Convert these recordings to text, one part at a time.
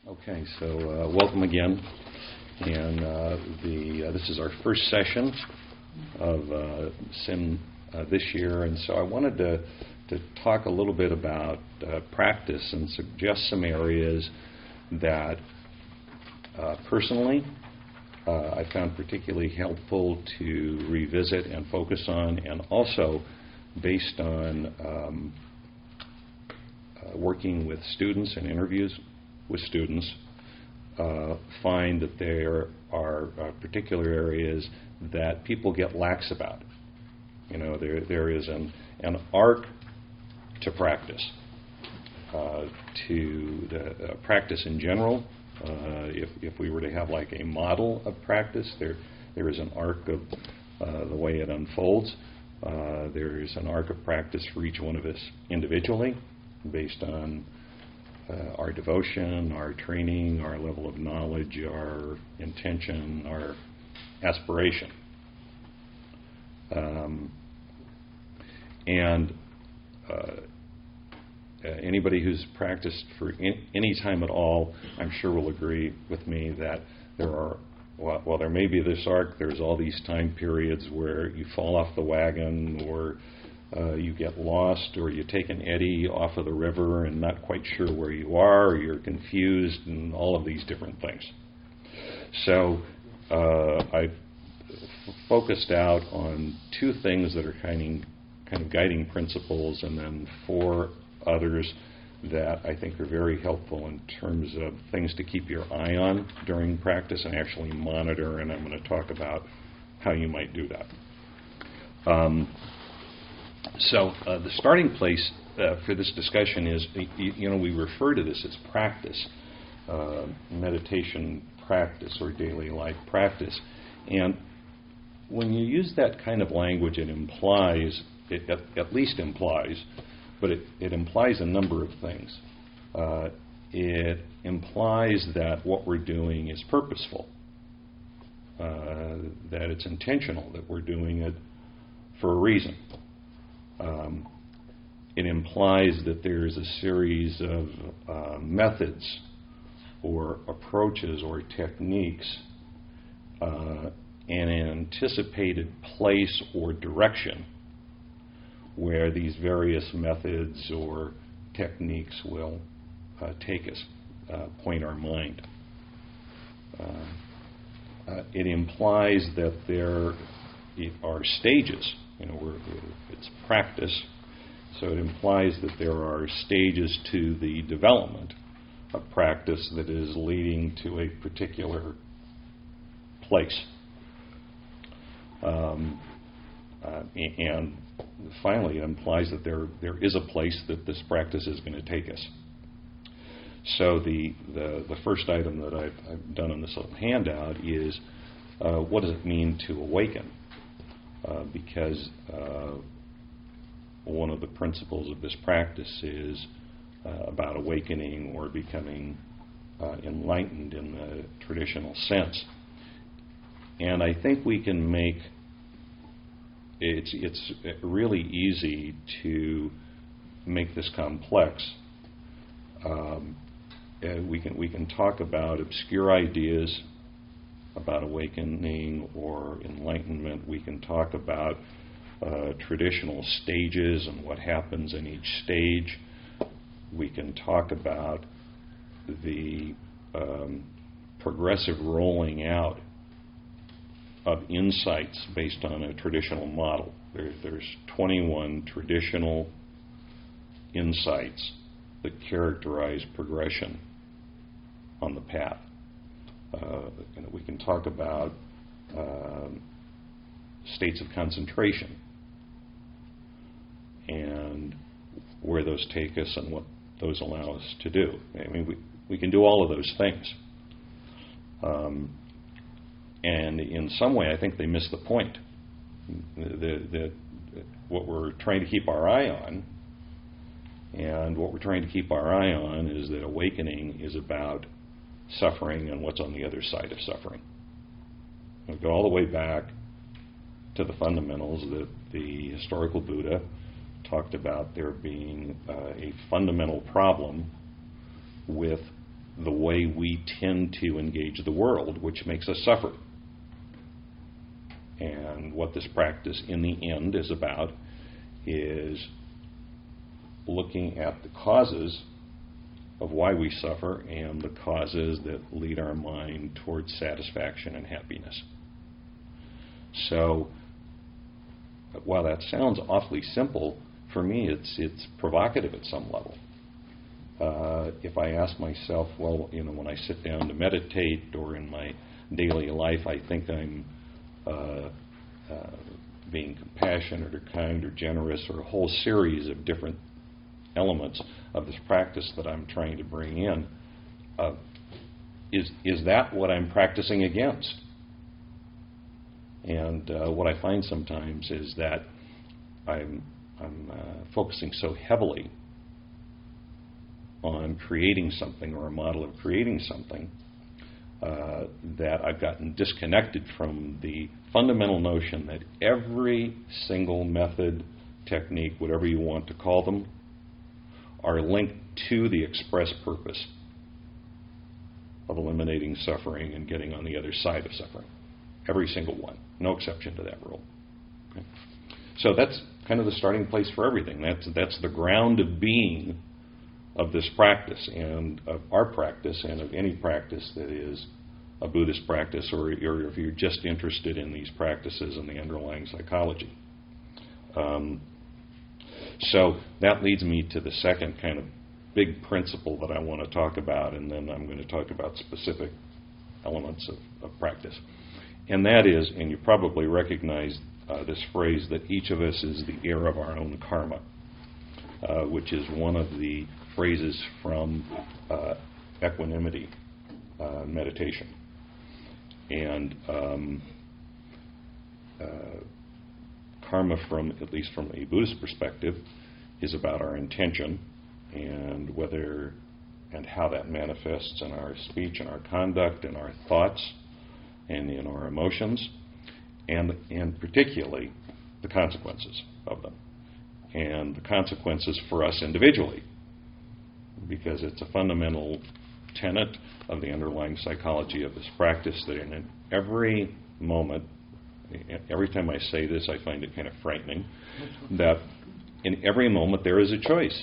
Okay, so welcome again, and this is our first session of SIM this year, and so I wanted to talk a little bit about practice and suggest some areas that personally I found particularly helpful to revisit and focus on, and also based on working with students and interviews with students, find that there are particular areas that people get lax about. You know, there is an art to practice, to the practice in general. If we were to have like a model of practice, there is an arc of the way it unfolds. There is an arc of practice for each one of us individually, based on our devotion, our training, our level of knowledge, our intention, our aspiration. Anybody who's practiced for any time at all, I'm sure will agree with me that there are, while there may be this arc, there's all these time periods where you fall off the wagon, or you get lost, or you take an eddy off of the river and not quite sure where you are, or you're confused, and all of these different things. So I've focused out on two things that are kind of guiding principles, and then four others that I think are very helpful in terms of things to keep your eye on during practice and actually monitor, and I'm going to talk about how you might do that. So the starting place for this discussion is, we refer to this as practice, meditation practice or daily life practice. And when you use that kind of language, it implies, it at least implies, but it implies a number of things. It implies that what we're doing is purposeful, that it's intentional, that we're doing it for a reason. It implies that there's a series of methods or approaches or techniques and an anticipated place or direction where these various methods or techniques will take us, point our mind. It implies that there are stages. It's practice, so it implies that there are stages to the development of practice that is leading to a particular place. And finally, it implies that there is a place that this practice is going to take us. So the first item that I've done on this little handout is what does it mean to awaken? Because one of the principles of this practice is about awakening or becoming enlightened in the traditional sense. And I think we can make it's really easy to make this complex. We can talk about obscure ideas about awakening or enlightenment. We can talk about traditional stages and what happens in each stage. We can talk about the progressive rolling out of insights based on a traditional model. There's 21 traditional insights that characterize progression on the path. We can talk about states of concentration and where those take us and what those allow us to do. I mean, we can do all of those things. And in some way, I think they miss the point. That what we're trying to keep our eye on, and what we're trying to keep our eye on is that awakening is about suffering and what's on the other side of suffering. We go all the way back to the fundamentals that the historical Buddha talked about there being a fundamental problem with the way we tend to engage the world, which makes us suffer. And what this practice in the end is about is looking at the causes of why we suffer and the causes that lead our mind towards satisfaction and happiness. So, while that sounds awfully simple, for me it's provocative at some level. If I ask myself, well, when I sit down to meditate or in my daily life, I think I'm being compassionate or kind or generous, or a whole series of different elements of this practice that I'm trying to bring in, is that what I'm practicing against? And what I find sometimes is that I'm focusing so heavily on creating something or a model of creating something that I've gotten disconnected from the fundamental notion that every single method, technique, whatever you want to call them, are linked to the express purpose of eliminating suffering and getting on the other side of suffering. Every single one. No exception to that rule. Okay. So that's kind of the starting place for everything. That's the ground of being of this practice and of our practice and of any practice that is a Buddhist practice, or if you're just interested in these practices and the underlying psychology. So that leads me to the second kind of big principle that I want to talk about, and then I'm going to talk about specific elements of practice. And that is, and you probably recognize this phrase, that each of us is the heir of our own karma, which is one of the phrases from equanimity meditation. And karma, at least from a Buddhist perspective, is about our intention and whether and how that manifests in our speech and our conduct and our thoughts and in our emotions, and particularly the consequences of them. And the consequences for us individually, because it's a fundamental tenet of the underlying psychology of this practice that in every moment, every time I say this, I find it kind of frightening, that in every moment there is a choice.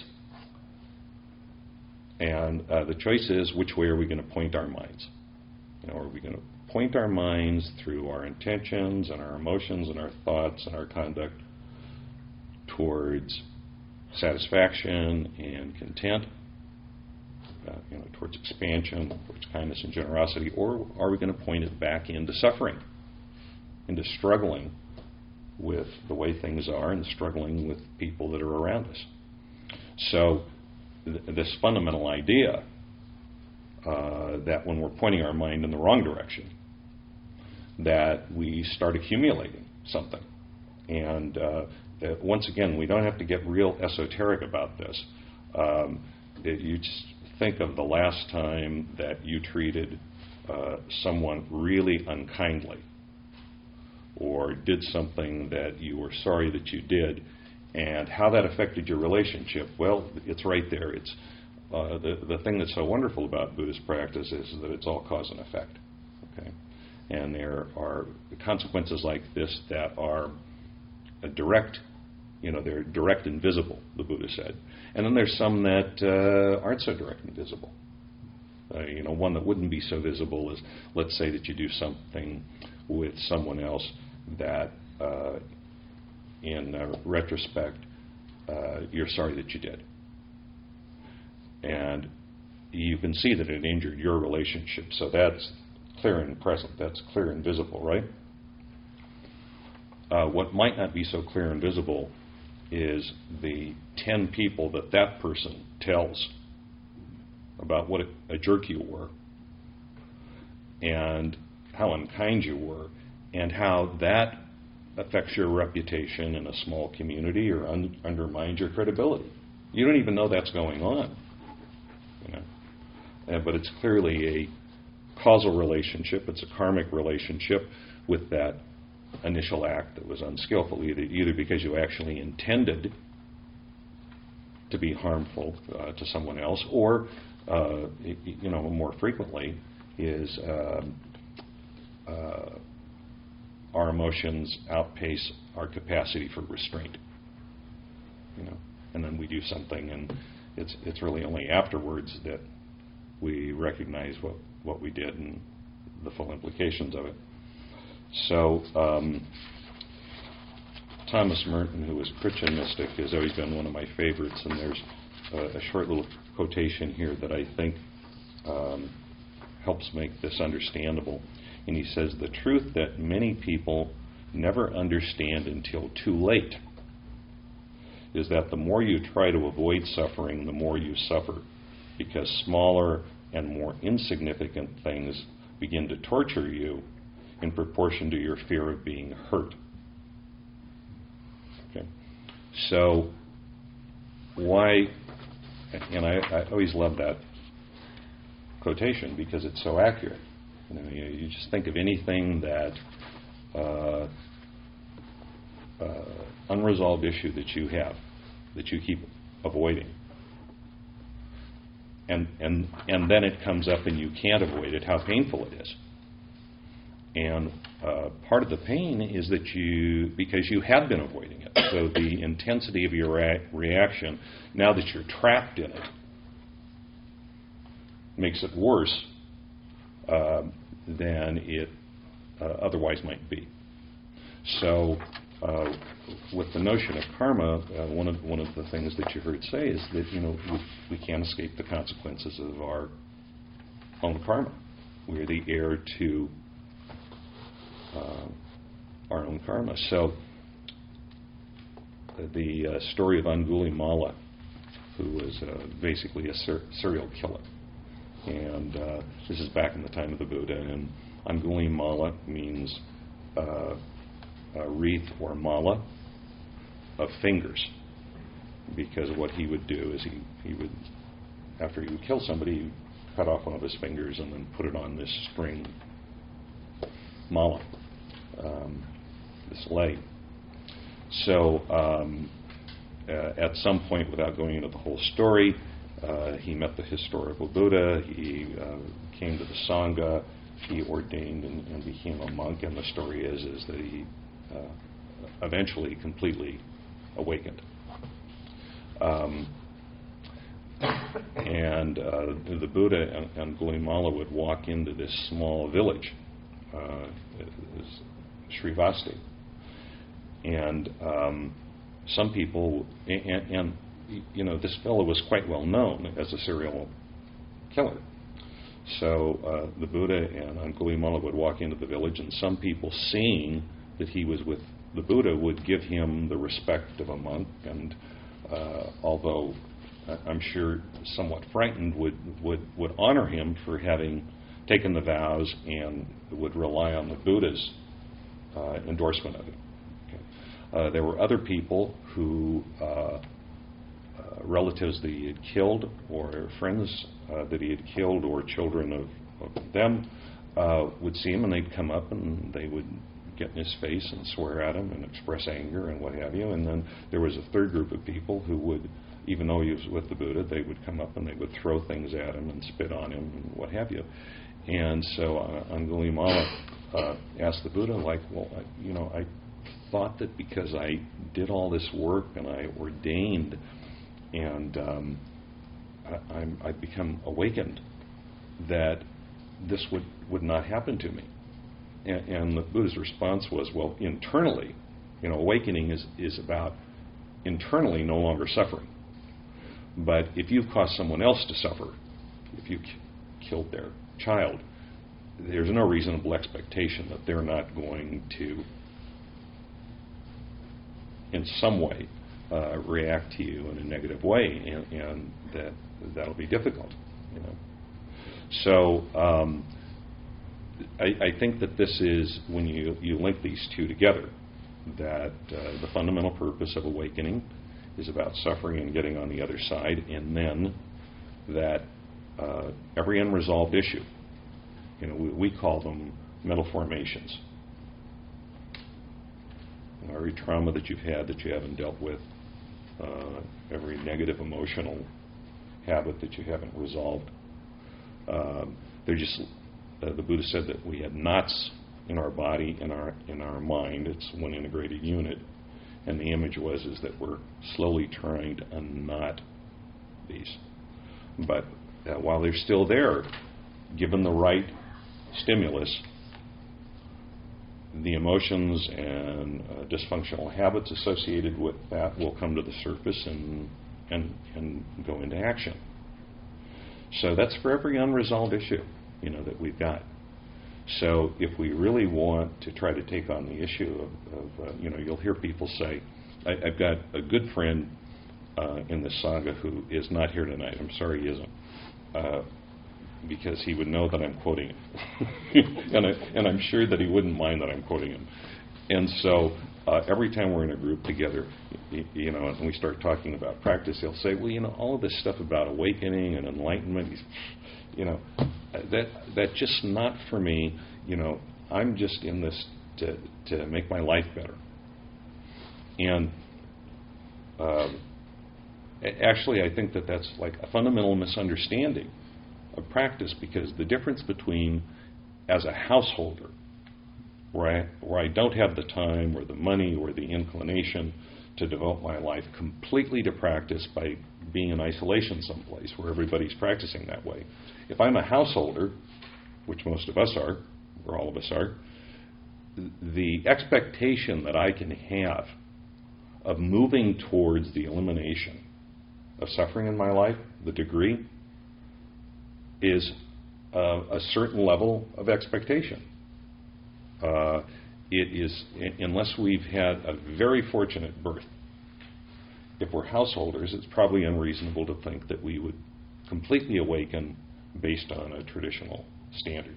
And the choice is, which way are we going to point our minds? Are we going to point our minds through our intentions and our emotions and our thoughts and our conduct towards satisfaction and content, towards expansion, towards kindness and generosity, or are we going to point it back into suffering, into struggling with the way things are and struggling with people that are around us? So this fundamental idea that when we're pointing our mind in the wrong direction, that we start accumulating something. And once again, we don't have to get real esoteric about this. You just think of the last time that you treated someone really unkindly or did something that you were sorry that you did, and how that affected your relationship. Well, it's right there. It's the thing that's so wonderful about Buddhist practice is that it's all cause and effect. Okay, and there are consequences like this that are direct. They're direct and visible, the Buddha said. And then there's some that aren't so direct and visible. One that wouldn't be so visible is, let's say that you do something with someone else that, in retrospect, you're sorry that you did. And you can see that it injured your relationship. So that's clear and present. That's clear and visible, right? What might not be so clear and visible is the 10 people that person tells about what a jerk you were and how unkind you were and how that affects your reputation in a small community or undermines your credibility. You don't even know that's going on. But it's clearly a causal relationship. It's a karmic relationship with that initial act that was unskillful, either because you actually intended to be harmful to someone else, or more frequently is our emotions outpace our capacity for restraint. And then we do something, and it's really only afterwards that we recognize what we did and the full implications of it. So Thomas Merton, who was a Christian mystic, has always been one of my favorites, and there's a short little quotation here that I think helps make this understandable. And he says, "The truth that many people never understand until too late is that the more you try to avoid suffering, the more you suffer, because smaller and more insignificant things begin to torture you in proportion to your fear of being hurt." Okay. So why, and I always love that quotation because it's so accurate. You just think of anything that unresolved issue that you have, that you keep avoiding. And then it comes up and you can't avoid it, how painful it is. And part of the pain is that because you have been avoiding it. So the intensity of your reaction, now that you're trapped in it, makes it worse than it otherwise might be. So with the notion of karma, one of the things that you heard say is that we can't escape the consequences of our own karma. We are the heir to our own karma. So the story of Angulimala, who was basically a serial killer, and this is back in the time of the Buddha, and Angulimala means a wreath or mala of fingers, because what he would do is he would, after he would kill somebody, he'd cut off one of his fingers and then put it on this string mala, this leg. So at some point, without going into the whole story, he met the historical Buddha, he came to the Sangha, he ordained and became a monk, and the story is that he eventually completely awakened. And the Buddha and Angulimala would walk into this small village, Srivasti, and some people, and this fellow was quite well known as a serial killer. So the Buddha and Angulimala would walk into the village, and some people, seeing that he was with the Buddha, would give him the respect of a monk, and although I'm sure somewhat frightened, would honor him for having taken the vows and would rely on the Buddha's endorsement of it. Okay. There were other people who, relatives that he had killed, or friends that he had killed, or children of them, would see him, and they'd come up and they would get in his face and swear at him and express anger and what have you. And then there was a third group of people who would, even though he was with the Buddha, they would come up and they would throw things at him and spit on him and what have you. And so Angulimala asked the Buddha, I thought that because I did all this work and I ordained and I've become awakened, that this would not happen to me. And the Buddha's response was, well, internally, awakening is about internally no longer suffering. But if you've caused someone else to suffer, if you killed their child, there's no reasonable expectation that they're not going to, in some way, react to you in a negative way, and that'll be difficult. So I think that this is, when you link these two together, that the fundamental purpose of awakening is about suffering and getting on the other side, and then that every unresolved issue, we call them mental formations. Every trauma that you've had that you haven't dealt with, every negative emotional habit that you haven't resolved, They're just, the Buddha said that we had knots in our body, in our mind. It's one integrated unit. And the image is that we're slowly trying to unknot these. But while they're still there, given the right stimulus, the emotions and dysfunctional habits associated with that will come to the surface and go into action. So that's for every unresolved issue, that we've got. So if we really want to try to take on the issue of you'll hear people say, I've got a good friend in this saga who is not here tonight. I'm sorry he isn't, because he would know that I'm quoting him. and I'm sure that he wouldn't mind that I'm quoting him. And so every time we're in a group together, and we start talking about practice, he'll say, well, all of this stuff about awakening and enlightenment, that's just not for me. I'm just in this to make my life better. And actually, I think that that's like a fundamental misunderstanding of practice, because the difference between, as a householder, where I don't have the time or the money or the inclination to devote my life completely to practice by being in isolation someplace where everybody's practicing that way. If I'm a householder, which most of us are, or all of us are, the expectation that I can have of moving towards the elimination of suffering in my life, the degree, is a certain level of expectation. It is, unless we've had a very fortunate birth, if we're householders, it's probably unreasonable to think that we would completely awaken based on a traditional standard.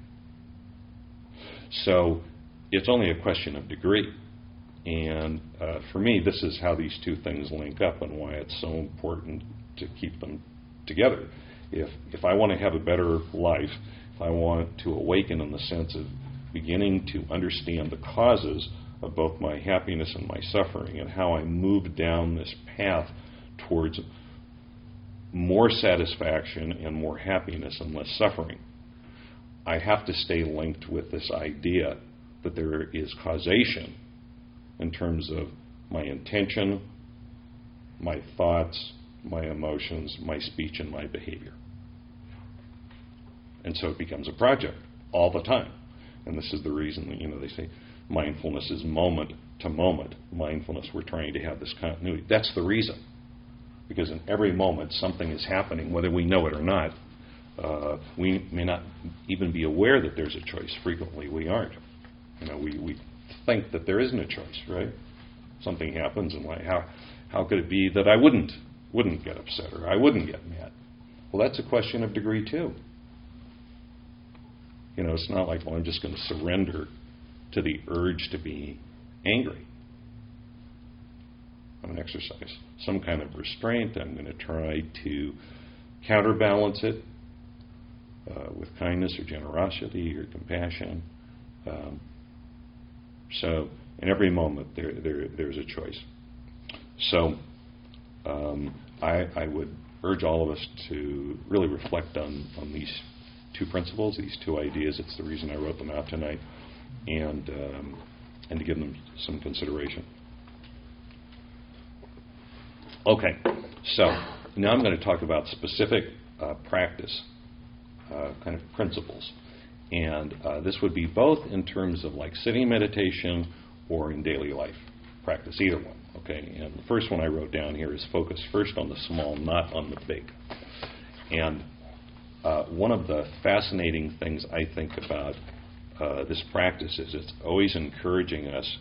So it's only a question of degree. And for me, this is how these two things link up and why it's so important to keep them together. If I want to have a better life, if I want to awaken in the sense of beginning to understand the causes of both my happiness and my suffering and how I move down this path towards more satisfaction and more happiness and less suffering, I have to stay linked with this idea that there is causation in terms of my intention, my thoughts, my emotions, my speech, and my behavior. And so it becomes a project all the time. And this is the reason that, they say mindfulness is moment to moment. Mindfulness, we're trying to have this continuity. That's the reason. Because in every moment, something is happening, whether we know it or not. We may not even be aware that there's a choice. Frequently, we aren't. We think that there isn't a choice, right? Something happens, and how could it be that I wouldn't get upset or I wouldn't get mad? Well, that's a question of degree too. It's not like, well, I'm just going to surrender to the urge to be angry. I'm going to exercise some kind of restraint. I'm going to try to counterbalance it with kindness or generosity or compassion. So in every moment there's a choice. So I would urge all of us to really reflect on these two principles, these two ideas. It's the reason I wrote them out tonight, and to give them some consideration. Okay, so now I'm going to talk about specific practice kind of principles. And this would be both in terms of like sitting meditation or in daily life practice, either one. Okay, and the first one I wrote down here is focus first on the small, not on the big. And one of the fascinating things I think about this practice is it's always encouraging us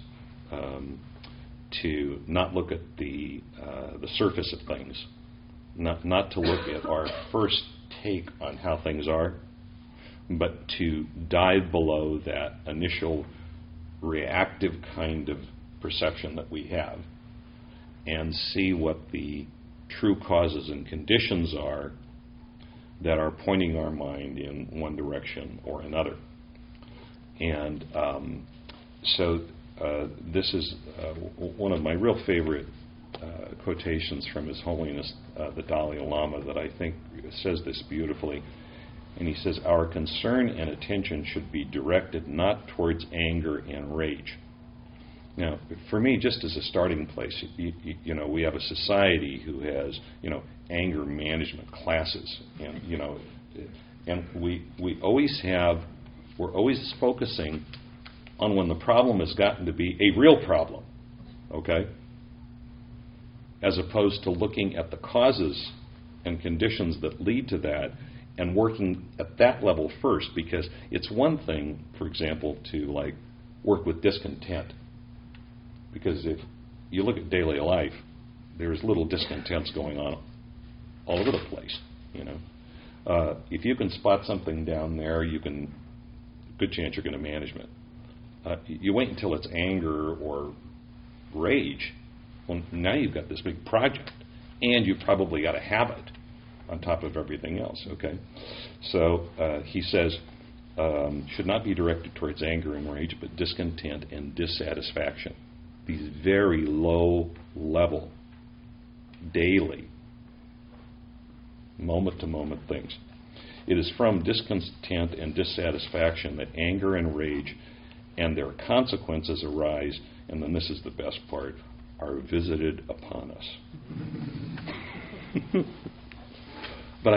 to not look at the surface of things, not to look at our first take on how things are, but to dive below that initial reactive kind of perception that we have and see what the true causes and conditions are that are pointing our mind in one direction or another. And so this is one of my real favorite quotations from His Holiness the Dalai Lama that I think says this beautifully. And he says, our concern and attention should be directed not towards anger and rage. Now, for me, just as a starting place, we have a society who has, anger management classes, and we're always focusing on when the problem has gotten to be a real problem, okay? As opposed to looking at the causes and conditions that lead to that and working at that level first, because it's one thing, for example, to work with discontent. Because if you look at daily life, there's little discontents going on all over the place, If you can spot something down there, good chance you're going to manage it. You wait until it's anger or rage. Well, now you've got this big project, and you've probably got a habit on top of everything else, okay? So he says, should not be directed towards anger and rage, but discontent and dissatisfaction. These very low level, daily, moment to moment things. It is from discontent and dissatisfaction that anger and rage and their consequences arise, and then this is the best part, are visited upon us. But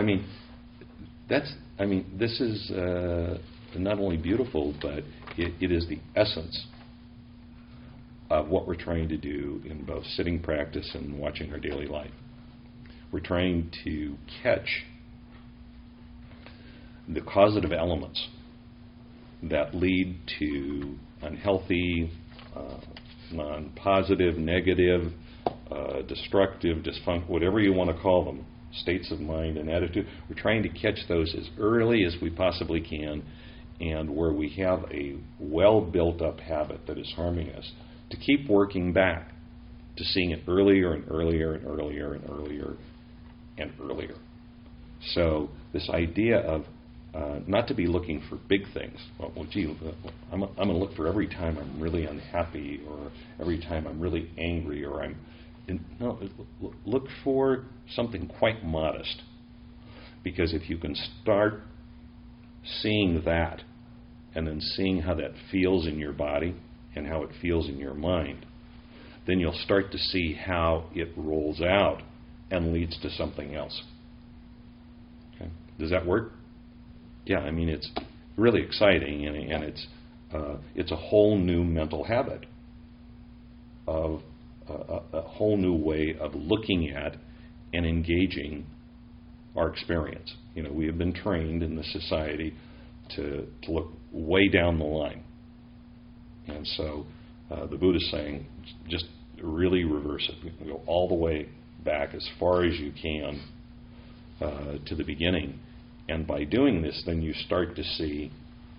this is not only beautiful, but it is the essence of what we're trying to do in both sitting practice and watching our daily life. We're trying to catch the causative elements that lead to unhealthy, non-positive, negative, destructive, dysfunction, whatever you want to call them, states of mind and attitude. We're trying to catch those as early as we possibly can, and where we have a well-built-up habit that is harming us, to keep working back to seeing it earlier and earlier and earlier and earlier and earlier. So this idea of not to be looking for big things. I'm going to look for every time I'm really unhappy, or every time I'm really angry, or look for something quite modest. Because if you can start seeing that, and then seeing how that feels in your body and how it feels in your mind, then you'll start to see how it rolls out and leads to something else. Okay. Does that work? Yeah, it's really exciting, and it's a whole new mental habit of a whole new way of looking at and engaging our experience. We have been trained in this society to look way down the line. And so the Buddha is saying, just really reverse it. Go all the way back as far as you can to the beginning. And by doing this, then you start to see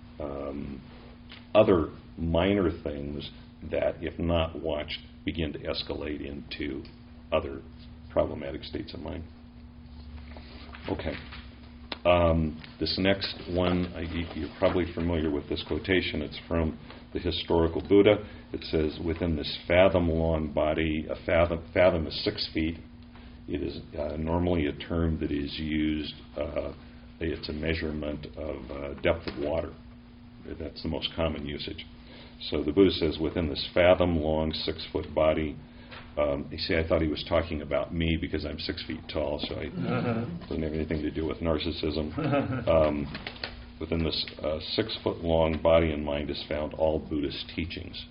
other minor things that, if not watched, begin to escalate into other problematic states of mind. Okay. This next one, you're probably familiar with this quotation. It's from the historical Buddha. It says, within this fathom-long body, a fathom is 6 feet. It is normally a term that is used, it's a measurement of depth of water. That's the most common usage. So the Buddha says, within this fathom-long 6-foot body, you see, I thought he was talking about me because I'm 6 feet tall, so it doesn't have anything to do with narcissism. Within this 6-foot-long body and mind is found all Buddhist teachings.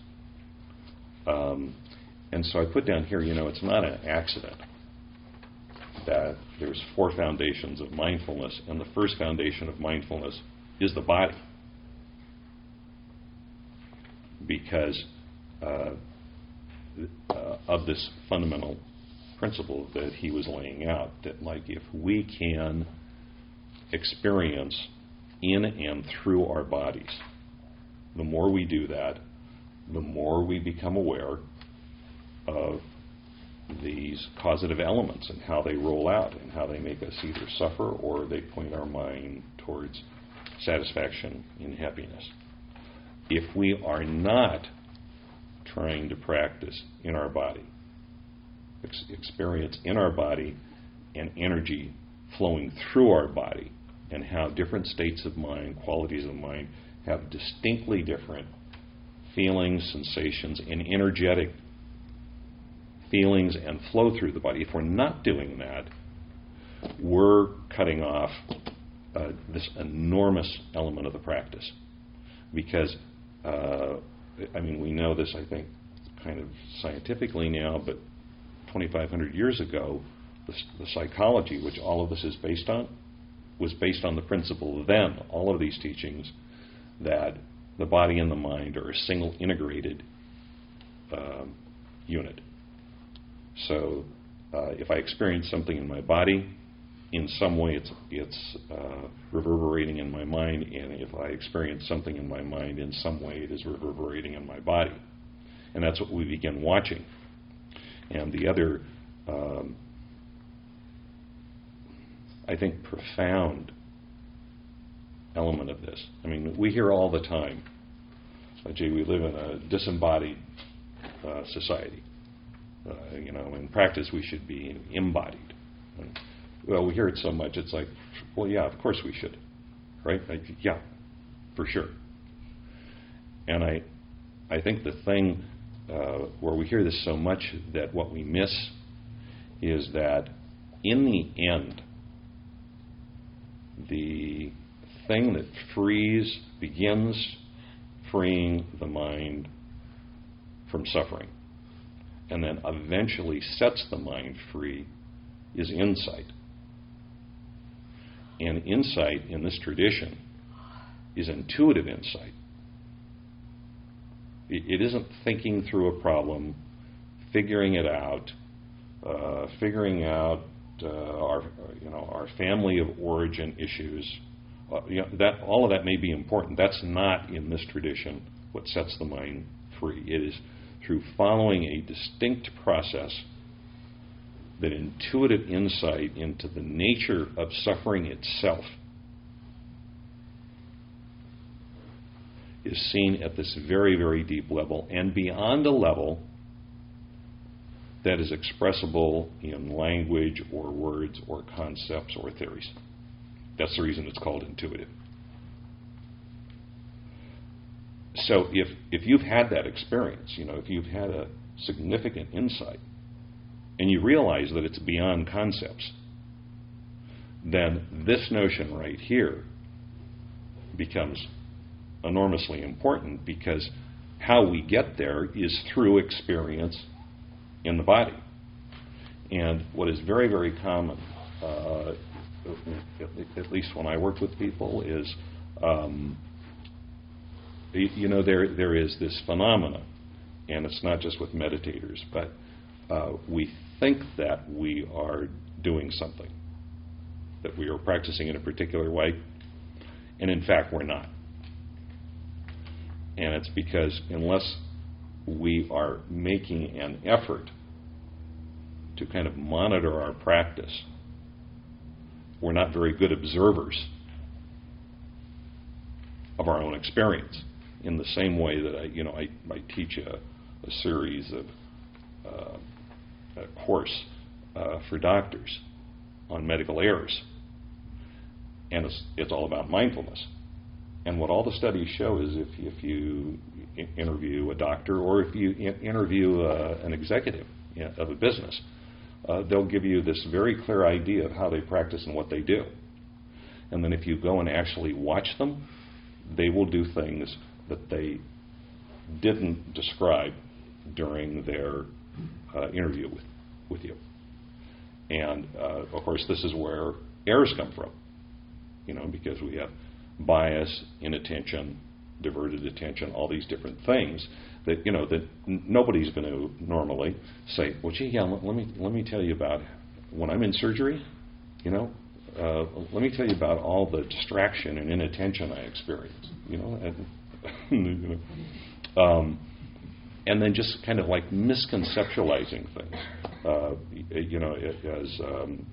And so I put down here, it's not an accident that there's 4 foundations of mindfulness, and the first foundation of mindfulness is the body. Because of this fundamental principle that he was laying out, that if we can experience in and through our bodies, the more we do that, the more we become aware of these causative elements and how they roll out and how they make us either suffer or they point our mind towards satisfaction and happiness. If we are not trying to practice in our body, experience in our body and energy flowing through our body, and how different states of mind, qualities of mind, have distinctly different feelings, sensations, and energetic feelings and flow through the body. If we're not doing that, we're cutting off this enormous element of the practice. Because, we know this, I think, kind of scientifically now, but 2,500 years ago, the psychology, which all of this is based on, was based on the principle then, all of these teachings, that the body and the mind are a single integrated unit. So if I experience something in my body, in some way it's reverberating in my mind, and if I experience something in my mind, in some way it is reverberating in my body. And that's what we begin watching. And the other, I think, profound element of this, we hear all the time, gee, we live in a disembodied society. In practice we should be embodied. Well, we hear it so much, it's like, well, yeah, of course we should, right? Yeah, for sure. And I think the thing where we hear this so much that what we miss is that in the end, the thing that begins freeing the mind from suffering and then eventually sets the mind free is insight. And insight in this tradition is intuitive insight. It isn't thinking through a problem, figuring it out, figuring out our family of origin issues. That all of that may be important. That's not in this tradition what sets the mind free. It is through following a distinct process that intuitive insight into the nature of suffering itself is seen at this very, very deep level and beyond a level that is expressible in language or words or concepts or theories. That's the reason it's called intuitive. So if you've had that experience, if you've had a significant insight, and you realize that it's beyond concepts, then this notion right here becomes enormously important, because how we get there is through experience in the body. And what is very, very common, at least when I work with people, is there is this phenomena, and it's not just with meditators, but we think that we are doing something, that we are practicing in a particular way, and in fact we're not. And it's because unless we are making an effort to kind of monitor our practice, we're not very good observers of our own experience. In the same way that I teach a series of a course for doctors on medical errors, and it's all about mindfulness. And what all the studies show is if you interview a doctor or if you interview an executive of a business, they'll give you this very clear idea of how they practice and what they do. And then if you go and actually watch them, they will do things that they didn't describe during their interview with you. And of course, this is where errors come from, because we have bias, inattention, diverted attention, all these different things that that nobody's going to normally say, well, gee, yeah, let me tell you about when I'm in surgery. Let me tell you about all the distraction and inattention I experience. And then just kind of like misconceptualizing things. As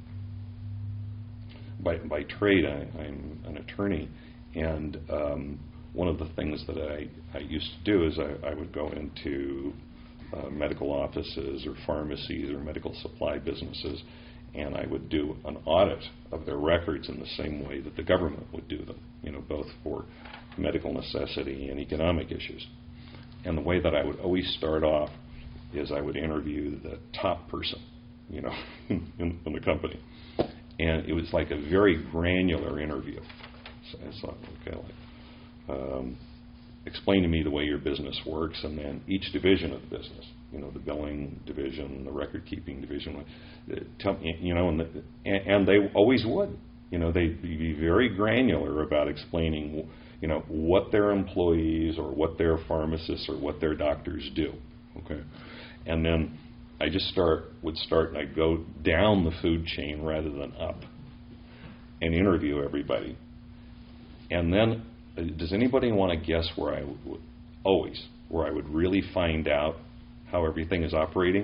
by trade, I'm an attorney, and one of the things that I used to do is I would go into medical offices or pharmacies or medical supply businesses, and I would do an audit of their records in the same way that the government would do them, both for medical necessity and economic issues. And the way that I would always start off is I would interview the top person, in the company. And it was like a very granular interview. So I thought, okay, explain to me the way your business works, and then each division of the business, the billing division, the record-keeping division, tell me, and they always would. They'd be very granular about explaining, what their employees or what their pharmacists or what their doctors do. Okay, and then I would start, and I'd go down the food chain rather than up, and interview everybody. And then, does anybody want to guess where I would really find out how everything is operating?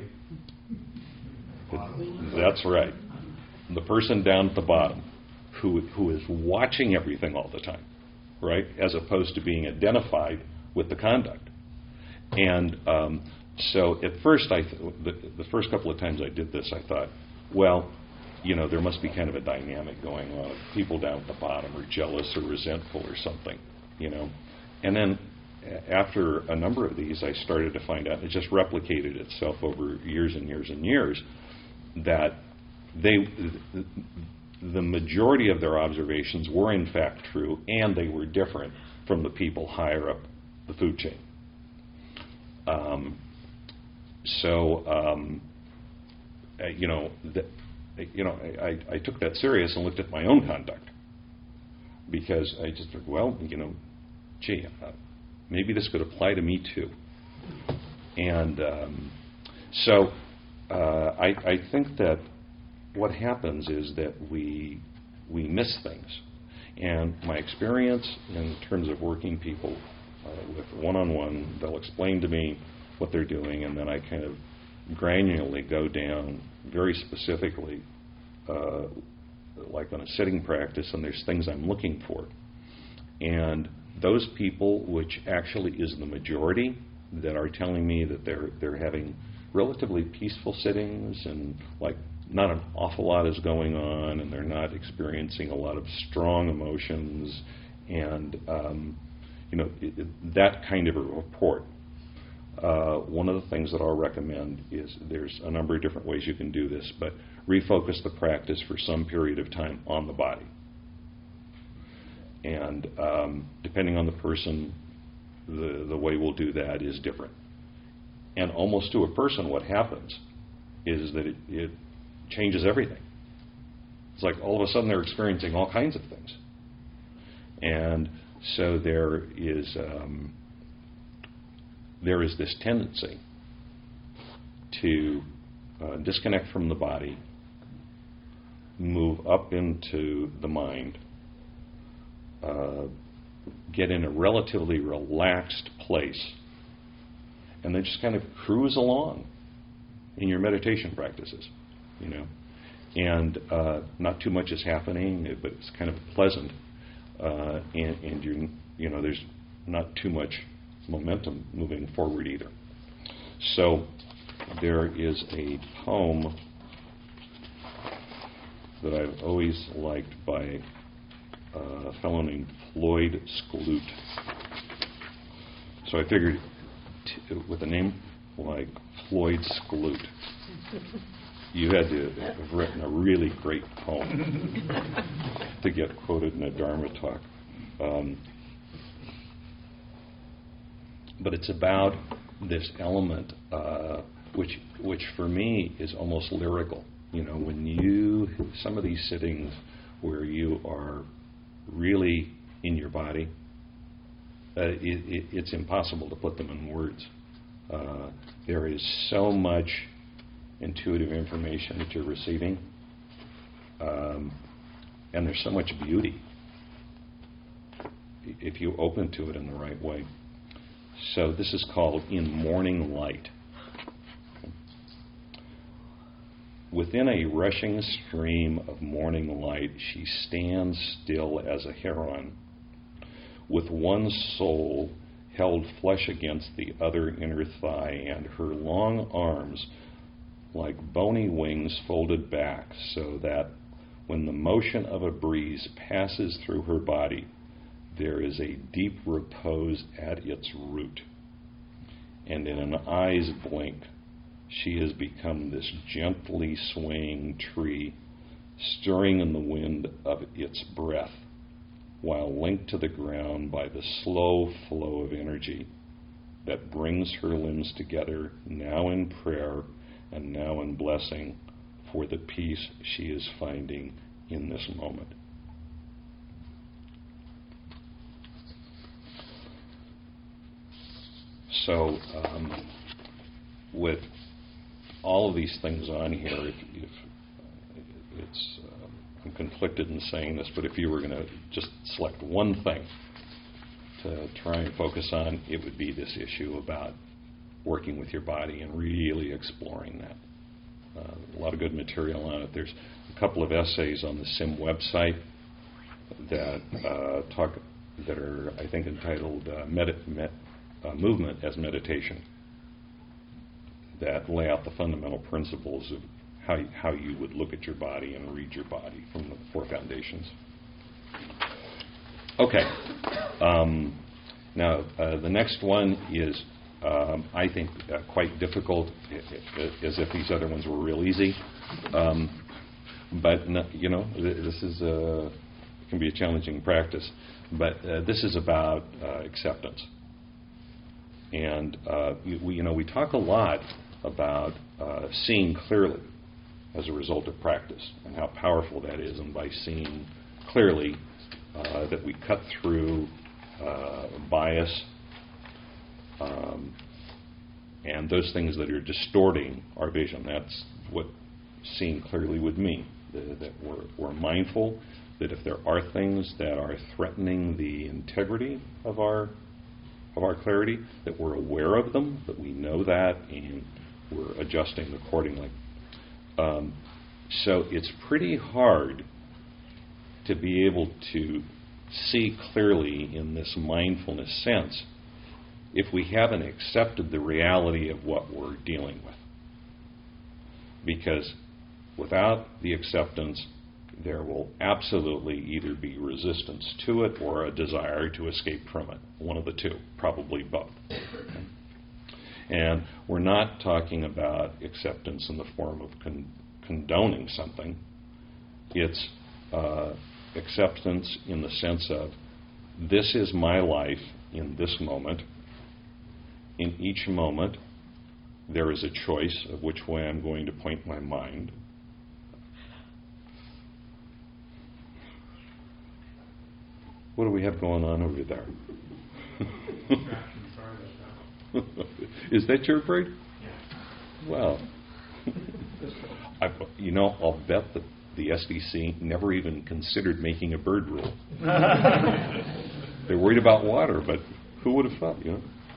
That's right. The person down at the bottom who is watching everything all the time, right, as opposed to being identified with the conduct. And so at first, the first couple of times I did this, I thought, well, there must be kind of a dynamic going on. People down at the bottom are jealous or resentful or something, And then after a number of these, I started to find out, it just replicated itself over years and years and years, that the majority of their observations were in fact true, and they were different from the people higher up the food chain. I took that serious and looked at my own conduct, because I just thought, well, maybe this could apply to me too. And I think that what happens is that we miss things. And my experience in terms of working people with one-on-one, they'll explain to me what they're doing, and then I kind of granularly go down very specifically, like on a sitting practice, and there's things I'm looking for. And those people, which actually is the majority, that are telling me that they're having relatively peaceful sittings, and like not an awful lot is going on, and they're not experiencing a lot of strong emotions, and that kind of a report. One of the things that I'll recommend is, there's a number of different ways you can do this, but refocus the practice for some period of time on the body. And depending on the person, the way we'll do that is different. And almost to a person, what happens is that it changes everything. It's like all of a sudden they're experiencing all kinds of things. And so there is this tendency to disconnect from the body, move up into the mind, get in a relatively relaxed place, and then just kind of cruise along in your meditation practices, and not too much is happening, but it's kind of pleasant, and there's not too much momentum moving forward either. So there is a poem that I've always liked by a fellow named Floyd Skloot. So I figured with a name like Floyd Skloot, you had to have written a really great poem to get quoted in a Dharma talk. But it's about this element, which for me is almost lyrical. When some of these sittings where you are really in your body, it's impossible to put them in words. There is so much intuitive information that you're receiving, and there's so much beauty if you open to it in the right way. So this is called In Morning Light. Within a rushing stream of morning light, she stands still as a heron, with one soul held flush against the other inner thigh, and her long arms like bony wings folded back, so that when the motion of a breeze passes through her body, there is a deep repose at its root. And in an eye's blink, she has become this gently swaying tree, stirring in the wind of its breath, while linked to the ground by the slow flow of energy that brings her limbs together, now in prayer and now in blessing for the peace she is finding in this moment. So, with all of these things on here, if it's, I'm conflicted in saying this, but if you were going to just select one thing to try and focus on, it would be this issue about working with your body and really exploring that. A lot of good material on it. There's a couple of essays on the SIM website that that are, I think, entitled Movement as Meditation, that lay out the fundamental principles of how you would look at your body and read your body from the four foundations. Okay. Now, the next one is, I think, quite difficult, as if these other ones were real easy. But, this is it can be a challenging practice. But this is about acceptance. And, we talk a lot about seeing clearly as a result of practice and how powerful that is. And by seeing clearly, that we cut through bias and those things that are distorting our vision. That's what seeing clearly would mean, that we're mindful that if there are things that are threatening the integrity of our clarity, that we're aware of them, that we know that, and we're adjusting accordingly. So it's pretty hard to be able to see clearly in this mindfulness sense if we haven't accepted the reality of what we're dealing with. Because without the acceptance, there will absolutely either be resistance to it or a desire to escape from it. One of the two, probably both. And we're not talking about acceptance in the form of condoning something. It's acceptance in the sense of, this is my life in this moment. In each moment, there is a choice of which way I'm going to point my mind. What do we have going on over there? Is that your bird? Yeah. Well, I'll bet that the SDC never even considered making a bird rule. They're worried about water, but who would have thought,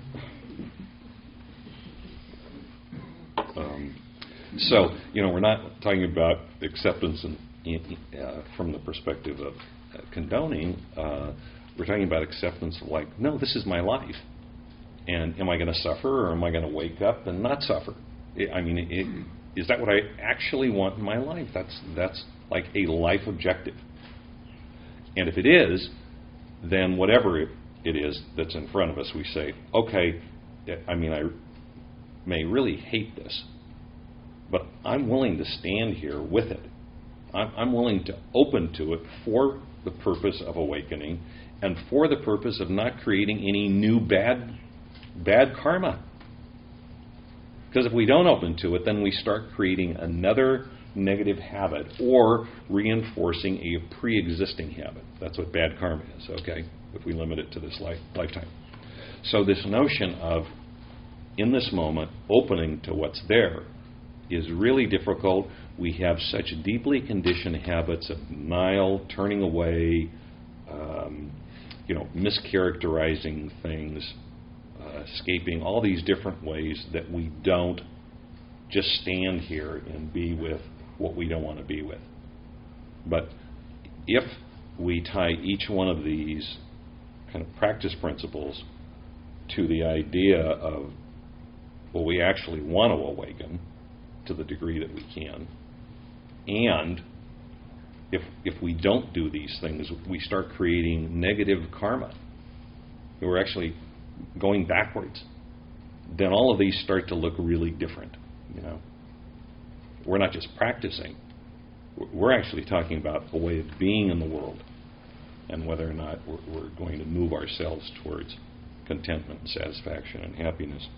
So, we're not talking about acceptance from the perspective of condoning. We're talking about acceptance of like, no, this is my life. And am I going to suffer, or am I going to wake up and not suffer? Is that what I actually want in my life? That's like a life objective. And if it is, then whatever it is that's in front of us, we say, okay, I may really hate this, but I'm willing to stand here with it. I'm willing to open to it for the purpose of awakening and for the purpose of not creating any new bad karma. Because if we don't open to it, then we start creating another negative habit or reinforcing a pre-existing habit. That's what bad karma is, okay, if we limit it to this lifetime. So this notion of, in this moment, opening to what's there is really difficult. We have such deeply conditioned habits of denial, turning away, mischaracterizing things, escaping, all these different ways that we don't just stand here and be with what we don't want to be with. But if we tie each one of these kind of practice principles to the idea of, well, we actually want to awaken, to the degree that we can. And if we don't do these things, we start creating negative karma. We're actually going backwards. Then all of these start to look really different. We're not just practicing. We're actually talking about a way of being in the world, and whether or not we're going to move ourselves towards contentment and satisfaction and happiness.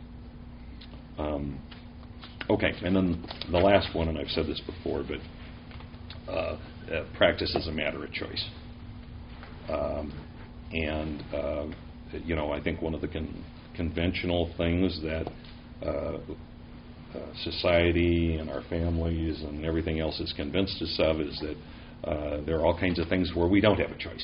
Okay, and then the last one, and I've said this before, but practice is a matter of choice. I think one of the conventional things that society and our families and everything else has convinced us of is that there are all kinds of things where we don't have a choice.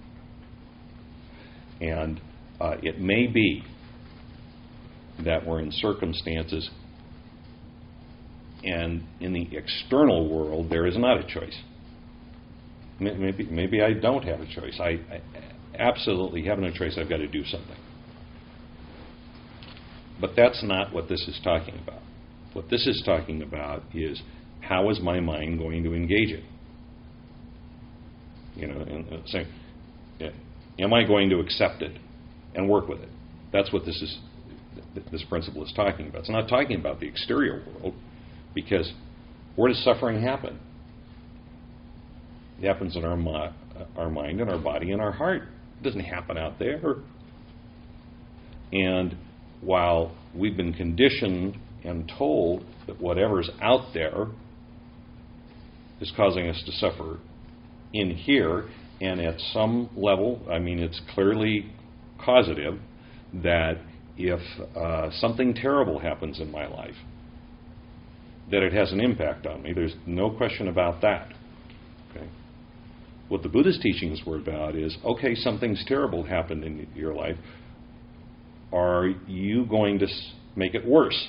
And it may be that we're in circumstances, and in the external world there is not a choice. Maybe I don't have a choice. I absolutely have no choice. I've got to do something. But that's not what this is talking about. What this is talking about is, how is my mind going to engage it? And saying, am I going to accept it and work with it? That's what this principle is talking about. It's not talking about the exterior world, because where does suffering happen? It happens in our mind and our body and our heart. It doesn't happen out there. And while we've been conditioned and told that whatever's out there is causing us to suffer in here, and at some level, it's clearly causative, that if something terrible happens in my life, that it has an impact on me. There's no question about that. Okay? What the Buddha's teachings were about is, okay, something's terrible happened in your life. Are you going to make it worse?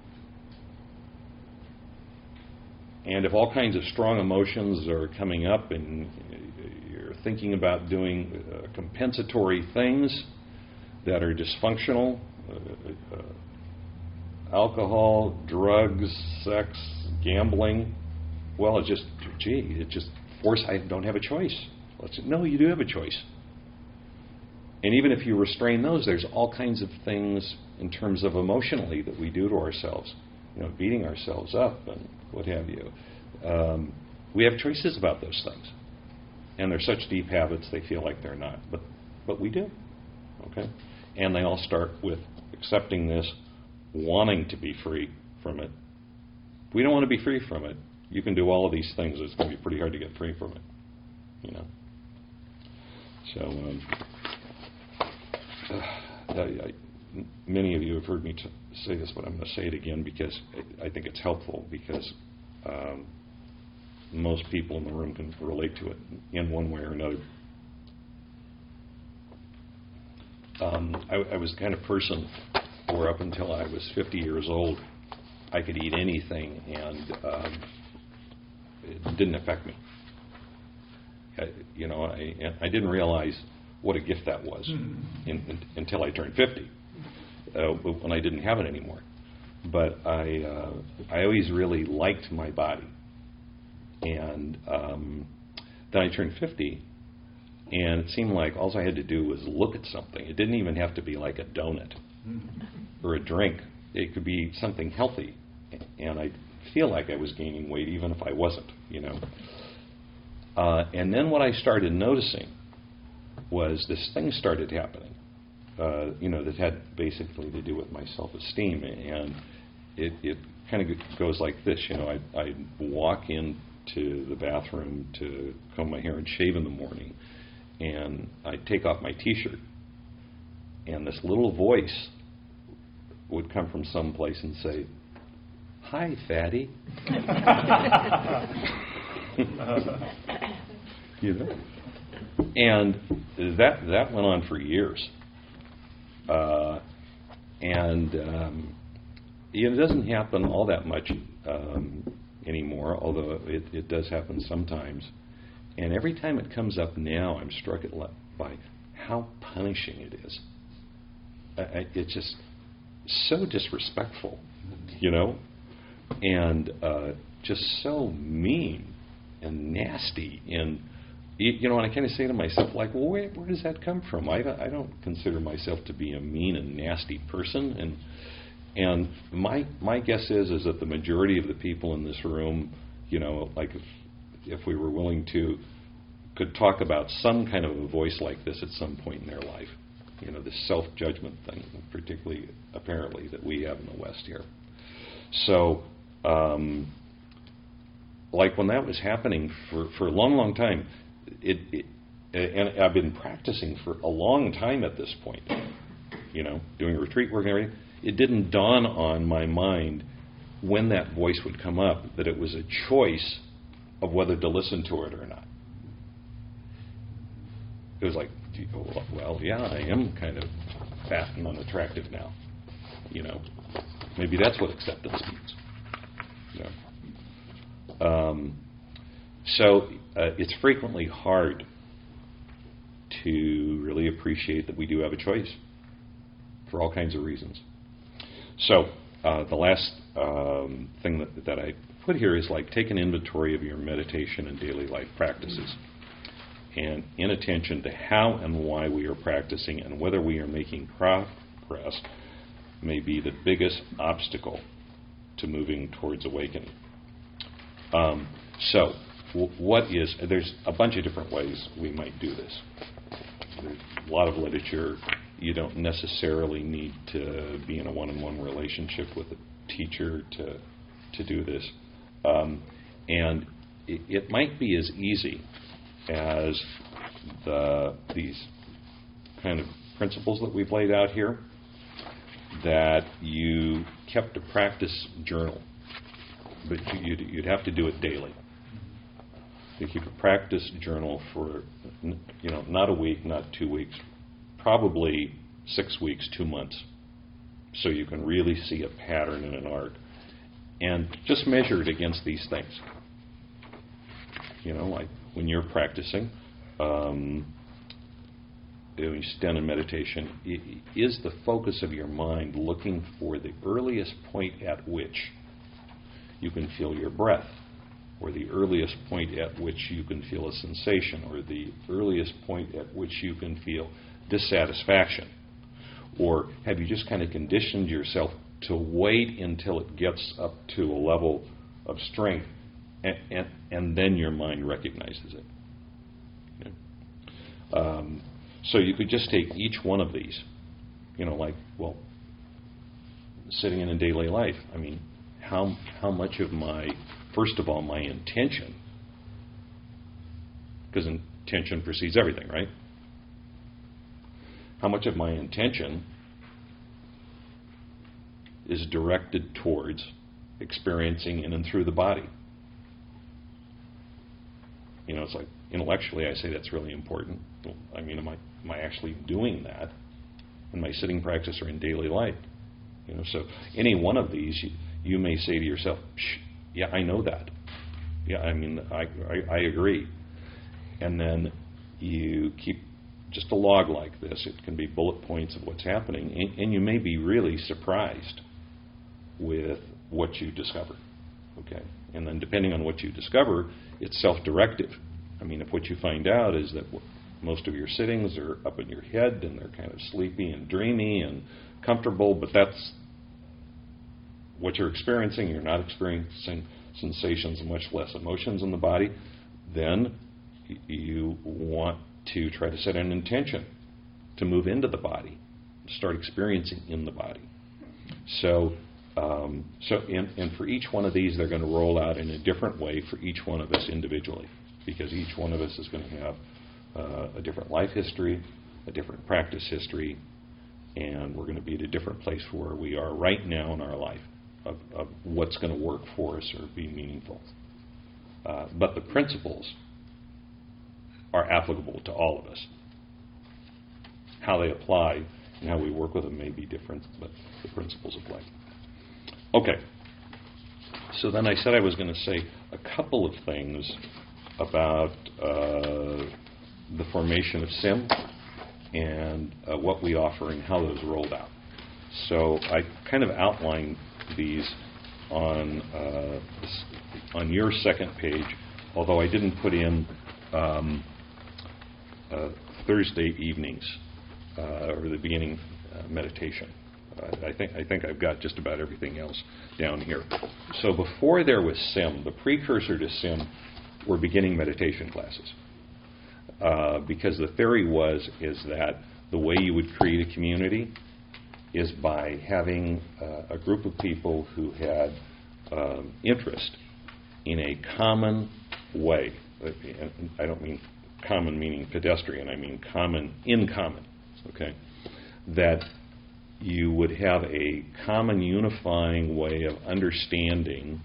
And if all kinds of strong emotions are coming up and you're thinking about doing compensatory things that are dysfunctional, alcohol, drugs, sex, gambling, well, it just force. I don't have a choice. No, you do have a choice. And even if you restrain those, there's all kinds of things in terms of emotionally that we do to ourselves, beating ourselves up and what have you. We have choices about those things. And they're such deep habits, they feel like they're not. But we do. Okay? And they all start with accepting this, wanting to be free from it. If we don't want to be free from it, you can do all of these things. It's going to be pretty hard to get free from it. So, many of you have heard me say this, but I'm going to say it again because I think it's helpful, because most people in the room can relate to it in one way or another. I was the kind of person where up until I was 50 years old, I could eat anything and it didn't affect me. I didn't realize what a gift that was until I turned 50, when I didn't have it anymore. But I always really liked my body. And then I turned 50, and it seemed like all I had to do was look at something. It didn't even have to be like a donut or a drink. It could be something healthy, and I feel like I was gaining weight even if I wasn't, And then what I started noticing was this thing started happening, that had basically to do with my self-esteem, and it kind of goes like this. I'd walk into the bathroom to comb my hair and shave in the morning, and I'd take off my T-shirt, and this little voice would come from someplace and say, "Hi, fatty." And that went on for years. It doesn't happen all that much anymore, although it does happen sometimes. And every time it comes up now, I'm struck by how punishing it is. It's just so disrespectful, and just so mean and nasty. And and I kind of say to myself, like, well, where does that come from? I don't consider myself to be a mean and nasty person. And my guess is that the majority of the people in this room, like if we were willing to, could talk about some kind of a voice like this at some point in their life. This self-judgment thing, particularly apparently that we have in the West here. So, like when that was happening for a long, long time, and I've been practicing for a long time at this point, doing retreat work and everything, it didn't dawn on my mind when that voice would come up that it was a choice of whether to listen to it or not. It was like, well, yeah, I am kind of fat and unattractive now. Maybe that's what acceptance means. So it's frequently hard to really appreciate that we do have a choice for all kinds of reasons. So the last thing that I put here is like take an inventory of your meditation and daily life practices, and in attention to how and why we are practicing and whether we are making progress may be the biggest obstacle to moving towards awakening. So there's a bunch of different ways we might do this. There's a lot of literature. You don't necessarily need to be in a one-on-one relationship with a teacher to do this. And it might be as easy as these kind of principles that we've laid out here, that you kept a practice journal, but you'd have to do it daily. You keep a practice journal for, not a week, not 2 weeks, probably 6 weeks, 2 months, so you can really see a pattern and an arc, and just measure it against these things. Like when you're practicing, when you stand in meditation, is the focus of your mind looking for the earliest point at which you can feel your breath, or the earliest point at which you can feel a sensation, or the earliest point at which you can feel dissatisfaction? Or have you just kind of conditioned yourself to wait until it gets up to a level of strength, and then your mind recognizes it? So you could just take each one of these, sitting in a daily life. I mean, how much of first of all, my intention, because intention precedes everything, right? How much of my intention is directed towards experiencing in and through the body? It's like intellectually I say that's really important. I mean, am I actually doing that in my sitting practice or in daily life? So any one of these, you may say to yourself, yeah, I know that. Yeah, I mean, I agree. And then you keep just a log like this. It can be bullet points of what's happening, and you may be really surprised with what you discover. Okay, and then depending on what you discover, it's self-directive. I mean, if what you find out is that most of your sittings are up in your head and they're kind of sleepy and dreamy and comfortable, but that's what you're experiencing, you're not experiencing sensations and much less emotions in the body, then you want to try to set an intention to move into the body, start experiencing in the body. So for each one of these, they're going to roll out in a different way for each one of us individually, because each one of us is going to have a different life history, a different practice history, and we're going to be at a different place where we are right now in our life of what's going to work for us or be meaningful. But the principles are applicable to all of us. How they apply and how we work with them may be different, but the principles apply. Okay. So then I said I was going to say a couple of things about the formation of SIM and what we offer and how those rolled out. So I kind of outlined these on your second page, although I didn't put in Thursday evenings or the beginning meditation. I think I've got just about everything else down here. So before there was SIM, the precursor to SIM were beginning meditation classes. Because the theory is that the way you would create a community is by having a group of people who had interest in a common way. I don't mean common meaning pedestrian, I mean common in common, okay? That you would have a common unifying way of understanding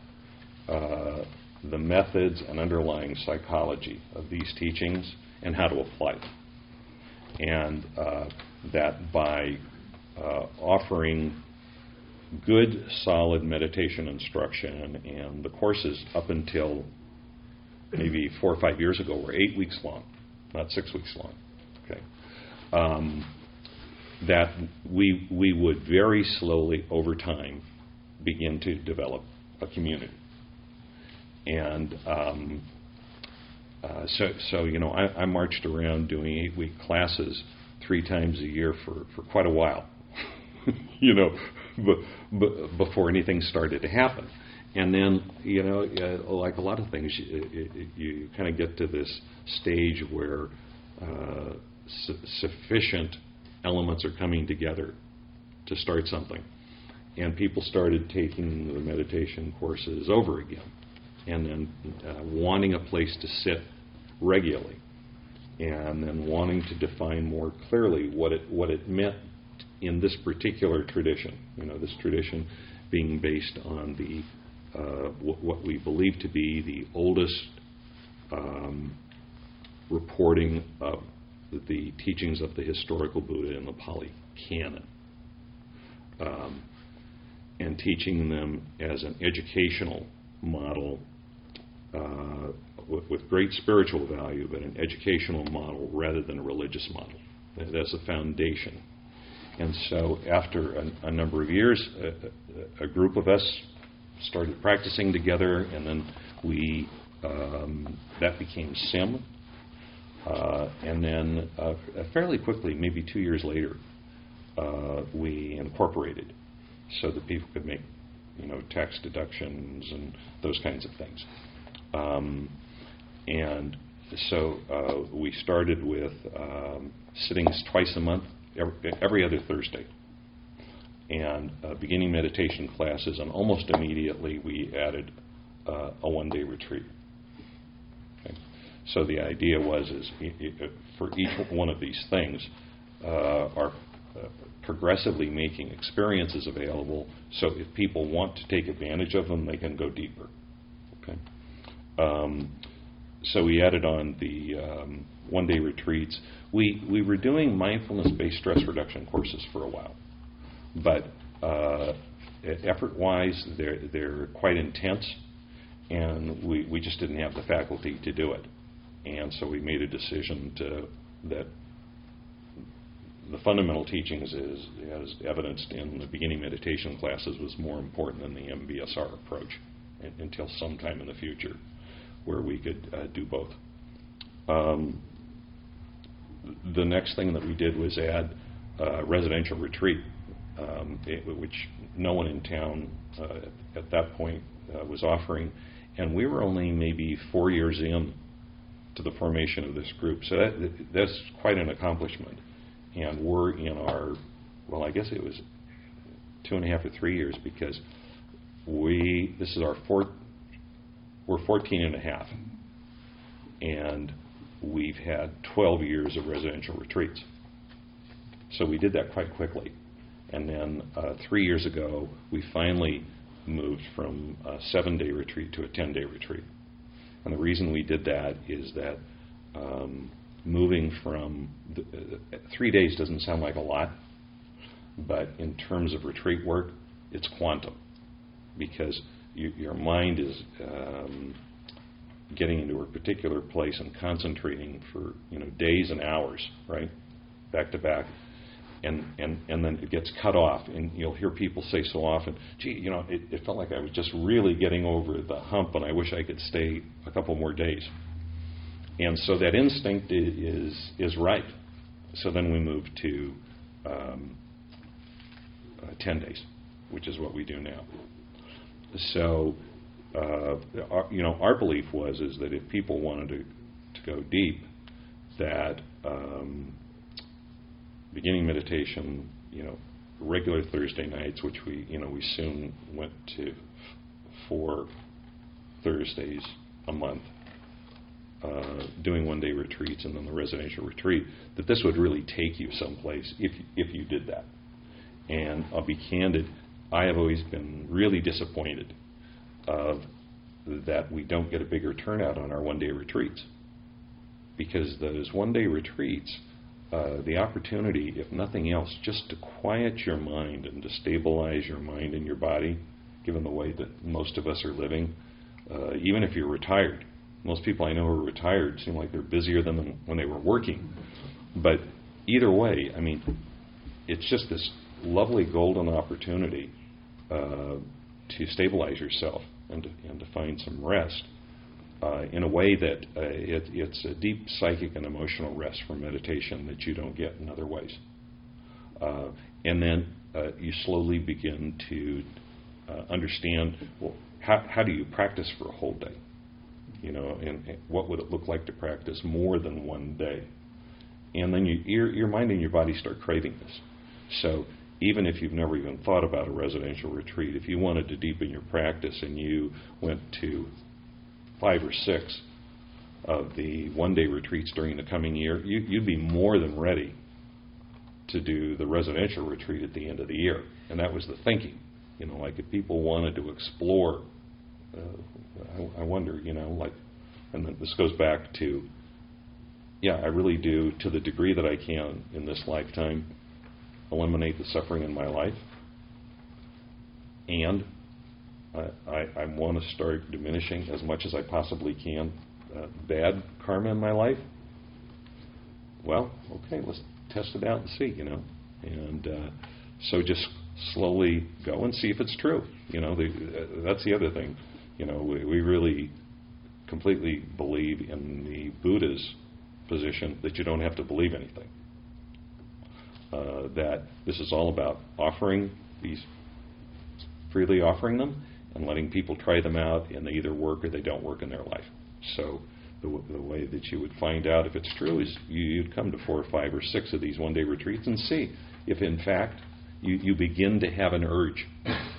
the methods and underlying psychology of these teachings and how to apply them. And that by offering good, solid meditation instruction, and the courses up until maybe 4 or 5 years ago were 8 weeks long, not 6 weeks long. Okay, that we would very slowly over time begin to develop a community. And so you know, I marched around doing 8-week classes 3 times a year for quite a while, you know, before anything started to happen. And then, you know, like a lot of things, you kind of get to this stage where sufficient elements are coming together to start something. And people started taking the meditation courses over again, and then wanting a place to sit regularly, and then wanting to define more clearly what it meant in this particular tradition. You know, this tradition being based on the what we believe to be the oldest reporting of the teachings of the historical Buddha in the Pali Canon, and teaching them as an educational model with great spiritual value, but an educational model rather than a religious model. That's a foundation. And so after a number of years, a group of us started practicing together, and then we that became SIM. And then fairly quickly, maybe 2 years later, we incorporated so that people could make, you know, tax deductions and those kinds of things. And so we started with sittings twice a month, every other Thursday, and beginning meditation classes, and almost immediately we added a one-day retreat. Okay. So the idea was for each one of these things are progressively making experiences available, so if people want to take advantage of them, they can go deeper. Okay. So we added on the one-day retreats. We were doing mindfulness-based stress reduction courses for a while, but effort-wise, they're quite intense, and we just didn't have the faculty to do it. And so we made a decision that the fundamental teachings, as evidenced in the beginning meditation classes, was more important than the MBSR approach until sometime in the future, where we could do both. The next thing that we did was add residential retreat, which no one in town at that point was offering, and we were only maybe 4 years in to the formation of this group. So that's quite an accomplishment. And we're in our, well, I guess it was 2.5 or 3 years, because this is our we're 14 and a half, and we've had 12 years of residential retreats. So we did that quite quickly. And then 3 years ago, we finally moved from a 7-day retreat to a 10-day retreat. And the reason we did that is that moving from 3 days doesn't sound like a lot, but in terms of retreat work, it's quantum, because your mind is getting into a particular place and concentrating for days and hours, right, back to back, and then it gets cut off. And you'll hear people say so often, gee, it felt like I was just really getting over the hump, and I wish I could stay a couple more days. And so that instinct is right. So then we move to 10 days, which is what we do now. So, our belief is that if people wanted to go deep, that beginning meditation, regular Thursday nights, which we soon went to 4 Thursdays a month, doing one-day retreats and then the residential retreat, that this would really take you someplace if you did that. And I'll be candid, I have always been really disappointed that we don't get a bigger turnout on our one-day retreats. Because those one-day retreats, the opportunity, if nothing else, just to quiet your mind and to stabilize your mind and your body, given the way that most of us are living, even if you're retired. Most people I know who are retired seem like they're busier than when they were working. But either way, it's just this lovely golden opportunity to stabilize yourself and to find some rest in a way that it's a deep psychic and emotional rest from meditation that you don't get in other ways. And then you slowly begin to understand, well, how do you practice for a whole day? And what would it look like to practice more than one day? And then your mind and your body start craving this. So even if you've never even thought about a residential retreat, if you wanted to deepen your practice and you went to 5 or 6 of the one-day retreats during the coming year, you'd be more than ready to do the residential retreat at the end of the year. And that was the thinking. Like if people wanted to explore, I wonder, and then this goes back to, I really do, to the degree that I can in this lifetime, eliminate the suffering in my life. And I want to start diminishing as much as I possibly can bad karma in my life. Well, okay, let's test it out and see, And so just slowly go and see if it's true. That's the other thing. We really completely believe in the Buddha's position that you don't have to believe anything. That this is all about freely offering them and letting people try them out, and they either work or they don't work in their life. So the way that you would find out if it's true is you'd come to 4 or 5 or 6 of these one-day retreats and see if, in fact, you begin to have an urge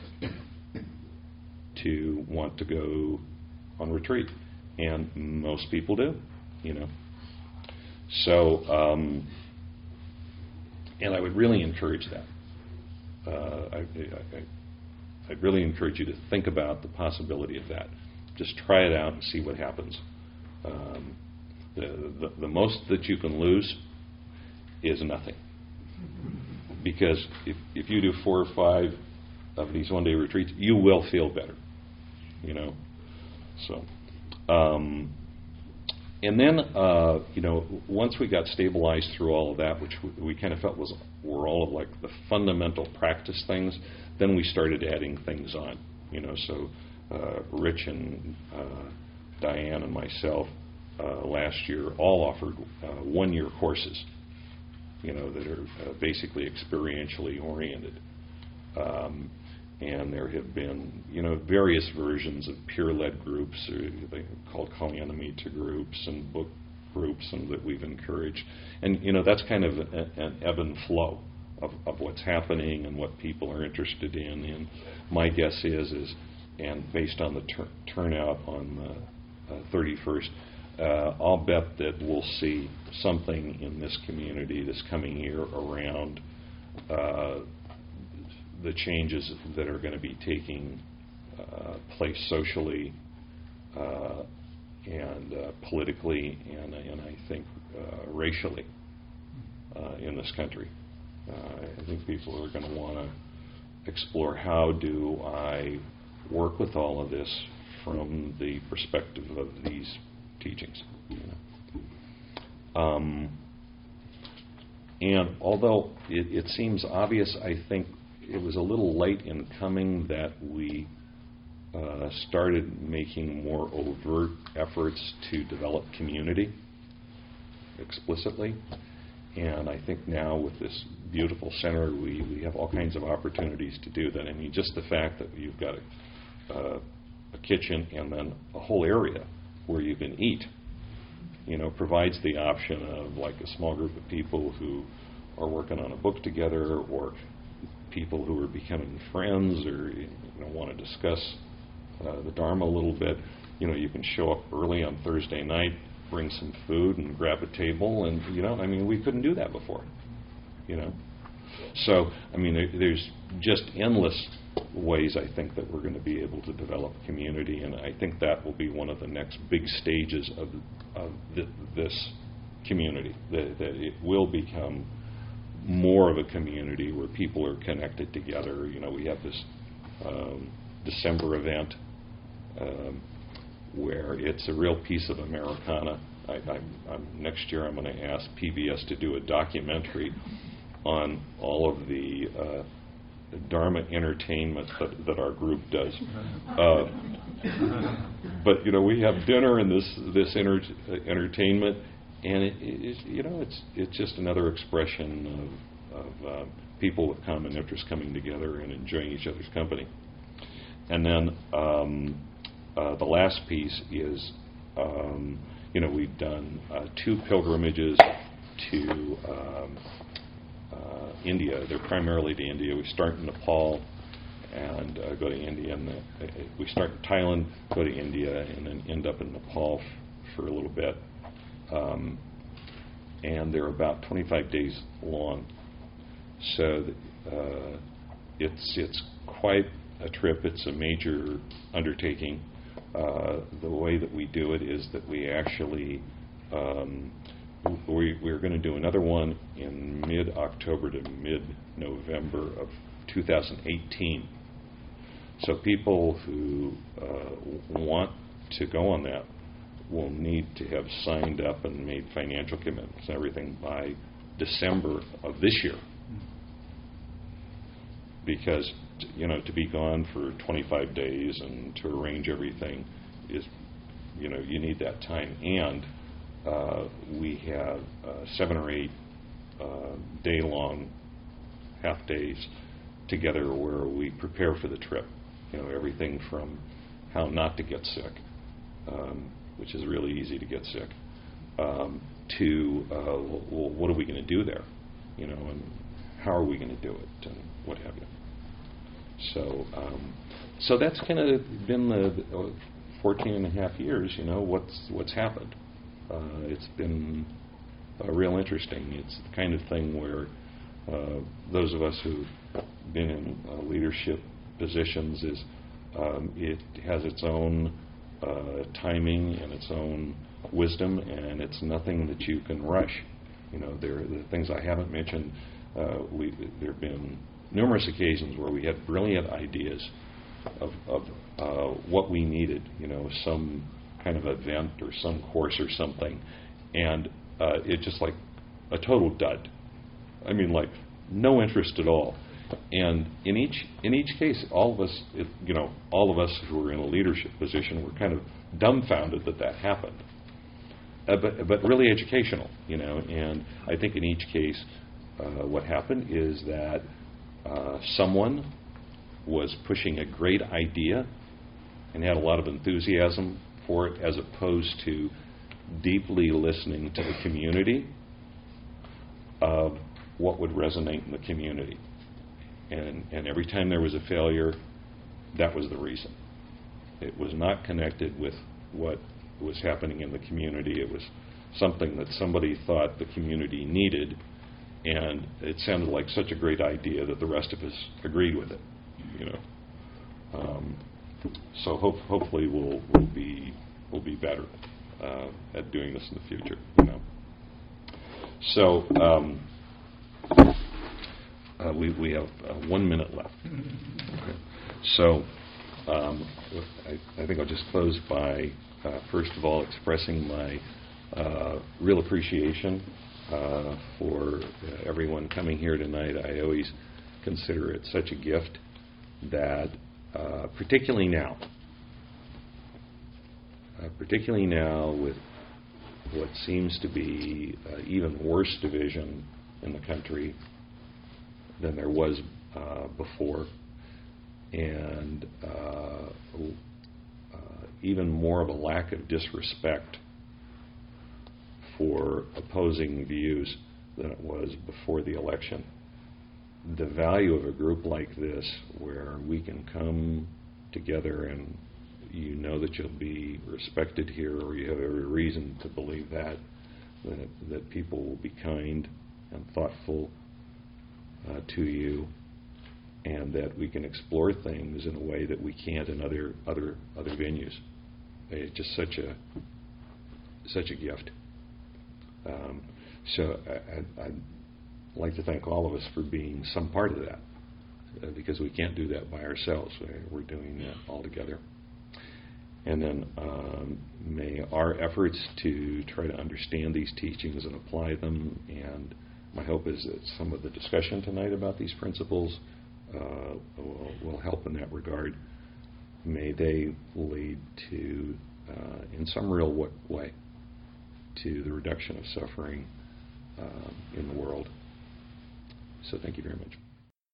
to want to go on retreat. And most people do, So, and I would really encourage that. I'd really encourage you to think about the possibility of that. Just try it out and see what happens. The most that you can lose is nothing. Because if you do 4 or 5 of these one-day retreats, you will feel better. So, and then, once we got stabilized through all of that, which we kind of felt were all of like the fundamental practice things, then we started adding things on. So Rich and Diane and myself last year all offered 1-year courses, that are basically experientially oriented. And there have been, various versions of peer-led groups, they called Kalyanamita groups and book groups, and that we've encouraged. And, that's kind of an ebb and flow of what's happening and what people are interested in. And my guess is and based on the turnout on the 31st, I'll bet that we'll see something in this community this coming year around the changes that are going to be taking place socially and politically and I think racially in this country. I think people are going to want to explore how do I work with all of this from the perspective of these teachings. And although it seems obvious, I think it was a little late in coming that we started making more overt efforts to develop community explicitly. And I think now with this beautiful center, we have all kinds of opportunities to do that. I mean, just the fact that you've got a kitchen and then a whole area where you can eat, provides the option of like a small group of people who are working on a book together, or people who are becoming friends, or want to discuss the Dharma a little bit. You can show up early on Thursday night, bring some food, and grab a table, and we couldn't do that before. So there's just endless ways I think that we're going to be able to develop community, and I think that will be one of the next big stages of this community, that it will become more of a community where people are connected together. We have this December event where it's a real piece of Americana. Next year I'm going to ask PBS to do a documentary on all of the Dharma entertainment that our group does. But we have dinner and this entertainment, and it's just another expression of people with common interests coming together and enjoying each other's company. And then the last piece is we've done 2 pilgrimages to India. They're primarily to India. We start in Nepal and go to India, and we start in Thailand, go to India, and then end up in Nepal for a little bit. And they're about 25 days long. So it's quite a trip. It's a major undertaking. The way that we do it is that we actually we're going to do another one in mid-October to mid-November of 2018. So people who want to go on that will need to have signed up and made financial commitments and everything by December of this year. Because to be gone for 25 days and to arrange everything is, you need that time. And we have 7 or 8 day-long half days together where we prepare for the trip. Everything from how not to get sick, which is really easy to get sick, to well, what are we going to do there, and how are we going to do it, and what have you. So that's kind of been the 14 and a half years. What's happened. It's been real interesting. It's the kind of thing where those of us who've been in leadership positions is it has its own timing and its own wisdom, and it's nothing that you can rush. There are the things I haven't mentioned. There have been numerous occasions where we had brilliant ideas of what we needed, some kind of event or some course or something, and it just like a total dud. Like no interest at all. And in each case, all of us who were in a leadership position were kind of dumbfounded that happened. But really educational, And I think in each case, what happened is that someone was pushing a great idea and had a lot of enthusiasm for it, as opposed to deeply listening to the community of what would resonate in the community. And every time there was a failure, that was the reason. It was not connected with what was happening in the community. It was something that somebody thought the community needed, and it sounded like such a great idea that the rest of us agreed with it. So hopefully we'll be better at doing this in the future. So we have 1 minute left. Okay. So I think I'll just close by first of all expressing my real appreciation for everyone coming here tonight. I always consider it such a gift that, particularly now with what seems to be even worse division in the country than there was before, and even more of a lack of disrespect for opposing views than it was before the election. The value of a group like this, where we can come together and you know that you'll be respected here, or you have every reason to believe that people will be kind and thoughtful to you, and that we can explore things in a way that we can't in other venues. It's just such a gift. So I'd like to thank all of us for being some part of that, because we can't do that by ourselves. We're doing that all together. And then may our efforts to try to understand these teachings and apply them, and my hope is that some of the discussion tonight about these principles will help in that regard. May they lead to, in some real way, to the reduction of suffering in the world. So thank you very much.